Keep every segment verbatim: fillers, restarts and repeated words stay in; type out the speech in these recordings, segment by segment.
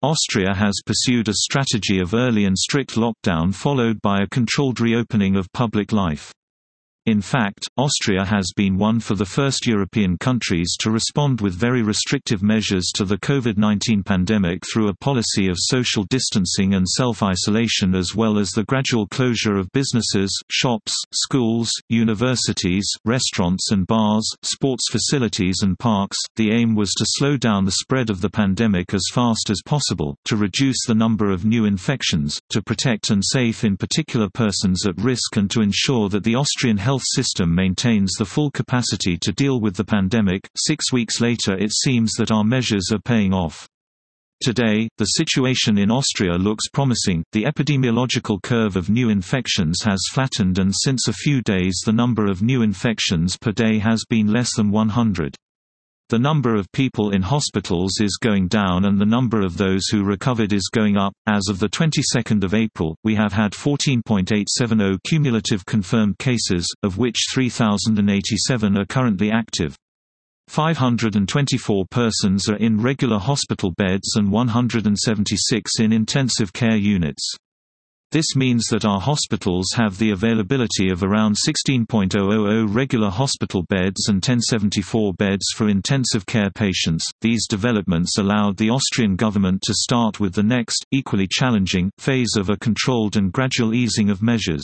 Austria has pursued a strategy of early and strict lockdown followed by a controlled reopening of public life. In fact, Austria has been one of the first European countries to respond with very restrictive measures to the COVID nineteen pandemic through a policy of social distancing and self-isolation, as well as the gradual closure of businesses, shops, schools, universities, restaurants and bars, sports facilities and parks. The aim was to slow down the spread of the pandemic as fast as possible, to reduce the number of new infections, to protect and save in particular persons at risk, and to ensure that the Austrian health system maintains the full capacity to deal with the pandemic. Six weeks later, it seems that our measures are paying off. Today, the situation in Austria looks promising. The epidemiological curve of new infections has flattened, and since a few days the number of new infections per day has been less than one hundred. The number of people in hospitals is going down and the number of those who recovered is going up. As of the twenty-second of April, we have had fourteen thousand eight hundred seventy cumulative confirmed cases, of which three thousand eighty-seven are currently active. five hundred twenty-four persons are in regular hospital beds and one hundred seventy-six in intensive care units. This means that our hospitals have the availability of around sixteen thousand regular hospital beds and one thousand seventy-four beds for intensive care patients. These developments allowed the Austrian government to start with the next, equally challenging, phase of a controlled and gradual easing of measures.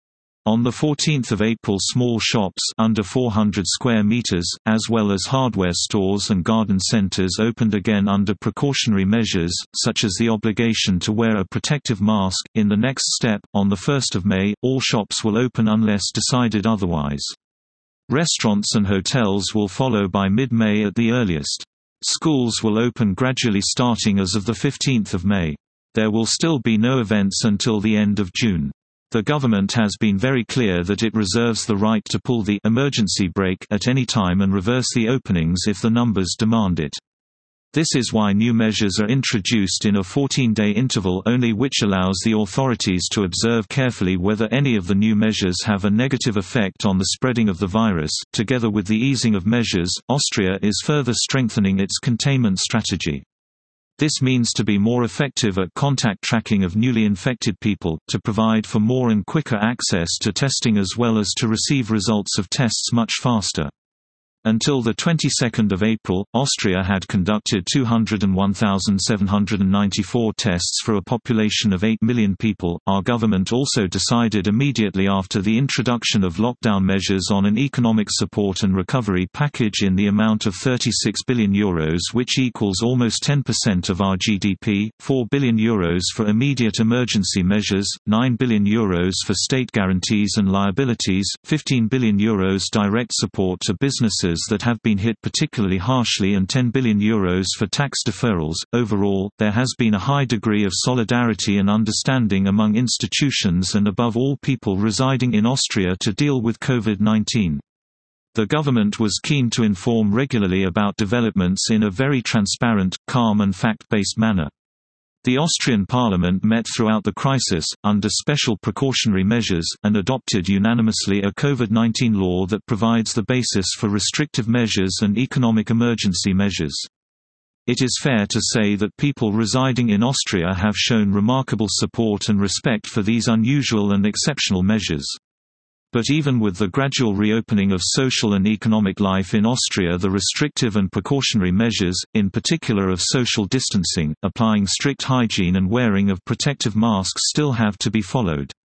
On the fourteenth of April, small shops under four hundred square meters, as well as hardware stores and garden centers opened again under precautionary measures, such as the obligation to wear a protective mask. In the next step, on the first of May, all shops will open unless decided otherwise. Restaurants and hotels will follow by mid-May at the earliest. Schools will open gradually starting as of the fifteenth of May. There will still be no events until the end of June. The government has been very clear that it reserves the right to pull the emergency brake at any time and reverse the openings if the numbers demand it. This is why new measures are introduced in a fourteen-day interval only, which allows the authorities to observe carefully whether any of the new measures have a negative effect on the spreading of the virus. Together with the easing of measures, Austria is further strengthening its containment strategy. This means to be more effective at contact tracking of newly infected people, to provide for more and quicker access to testing, as well as to receive results of tests much faster. Until the twenty-second of April, Austria had conducted two hundred one thousand seven hundred ninety-four tests for a population of eight million people. Our government also decided immediately after the introduction of lockdown measures on an economic support and recovery package in the amount of thirty-six billion euros, which equals almost ten percent of our G D P, four billion euros for immediate emergency measures, nine billion euros for state guarantees and liabilities, fifteen billion euros direct support to businesses that have been hit particularly harshly, and ten billion euros for tax deferrals. Overall, there has been a high degree of solidarity and understanding among institutions and above all people residing in Austria to deal with COVID nineteen. The government was keen to inform regularly about developments in a very transparent, calm and fact-based manner. The Austrian parliament met throughout the crisis, under special precautionary measures, and adopted unanimously a COVID nineteen law that provides the basis for restrictive measures and economic emergency measures. It is fair to say that people residing in Austria have shown remarkable support and respect for these unusual and exceptional measures. But even with the gradual reopening of social and economic life in Austria, the restrictive and precautionary measures, in particular of social distancing, applying strict hygiene and wearing of protective masks, still have to be followed.